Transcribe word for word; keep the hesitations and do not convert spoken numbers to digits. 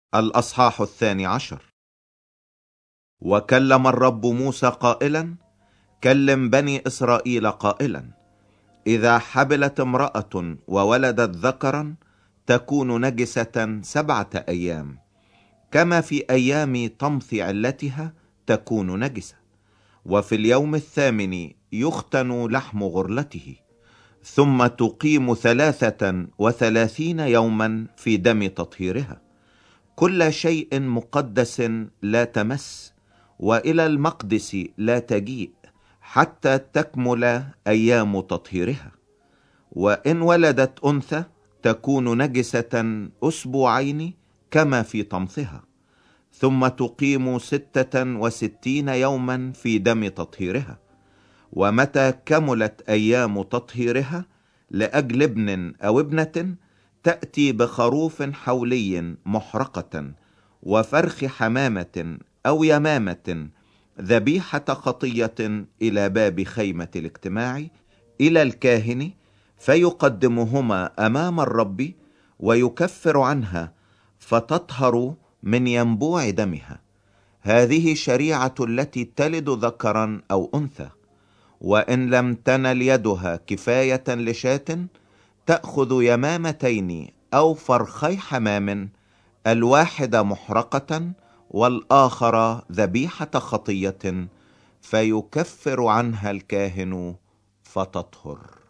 الأصحاح الثاني عشر. وكلم الرب موسى قائلا: كلم بني إسرائيل قائلا: إذا حبلت امرأة وولدت ذكرا تكون نجسة سبعة أيام، كما في أيام طمث علتها تكون نجسة. وفي اليوم الثامن يختن لحم غرلته، ثم تقيم ثلاثة وثلاثين يوما في دم تطهيرها. كل شيء مقدس لا تمس، وإلى المقدس لا تجيء حتى تكمل أيام تطهيرها. وإن ولدت أنثى تكون نجسة أسبوعين كما في طمثها، ثم تقيم ستة وستين يوما في دم تطهيرها. ومتى كملت أيام تطهيرها لأجل ابن أو ابنة تأتي بخروف حولي محرقة وفرخ حمامة أو يمامة ذبيحة خطية إلى باب خيمة الاجتماع إلى الكاهن، فيقدمهما أمام الرب ويكفر عنها فتطهر من ينبوع دمها. هذه شريعة التي تلد ذكرا أو أنثى. وإن لم تنل يدها كفاية لشاة تأخذ يمامتين أو فرخي حمام، الواحد محرقة والآخر ذبيحة خطية، فيكفر عنها الكاهن فتطهر.